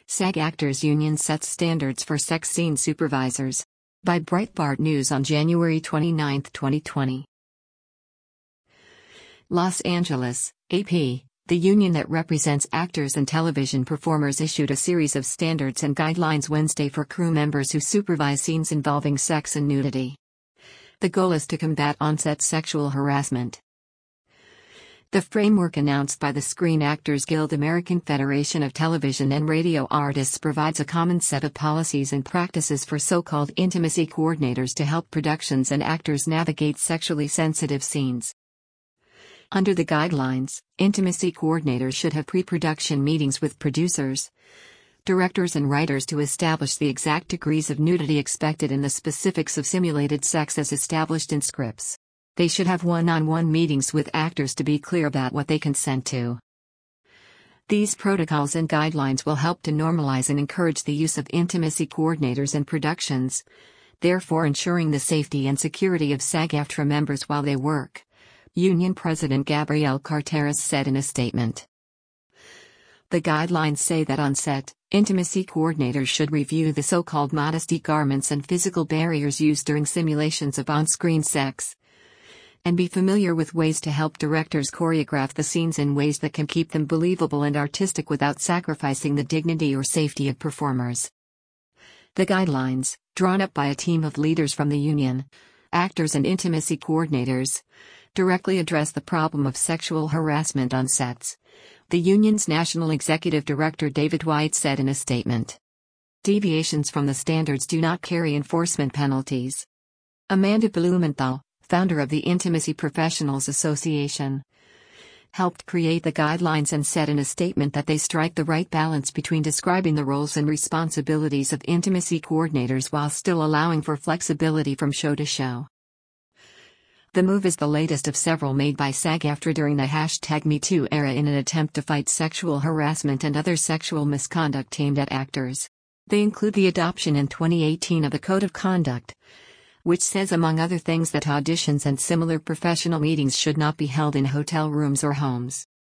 SAG Actors Union sets standards for sex scene supervisors. By Breitbart News on January 29, 2020. Los Angeles, AP. The union that represents actors and television performers issued a series of standards and guidelines Wednesday for crew members who supervise scenes involving sex and nudity. The goal is to combat on-set sexual harassment. The framework announced by the Screen Actors Guild American Federation of Television and Radio Artists provides a common set of policies and practices for so-called intimacy coordinators to help productions and actors navigate sexually sensitive scenes. Under the guidelines, intimacy coordinators should have pre-production meetings with producers, directors and writers to establish the exact degrees of nudity expected and the specifics of simulated sex as established in scripts. They should have one-on-one meetings with actors to be clear about what they consent to. These protocols and guidelines will help to normalize and encourage the use of intimacy coordinators in productions, therefore ensuring the safety and security of SAG-AFTRA members while they work, Union President Gabrielle Carteris said in a statement. The guidelines say that on set, intimacy coordinators should review the so-called modesty garments and physical barriers used during simulations of on-screen sex, and be familiar with ways to help directors choreograph the scenes in ways that can keep them believable and artistic without sacrificing the dignity or safety of performers. The guidelines, drawn up by a team of leaders from the union, actors and intimacy coordinators, directly address the problem of sexual harassment on sets, the union's national executive director David White said in a statement. Deviations from the standards do not carry enforcement penalties. Amanda Blumenthal, founder of the Intimacy Professionals Association, helped create the guidelines and said in a statement that they strike the right balance between describing the roles and responsibilities of intimacy coordinators while still allowing for flexibility from show to show. The move is the latest of several made by SAG-AFTRA during the #MeToo era in an attempt to fight sexual harassment and other sexual misconduct aimed at actors. They include the adoption in 2018 of the Code of Conduct, which says among other things that auditions and similar professional meetings should not be held in hotel rooms or homes.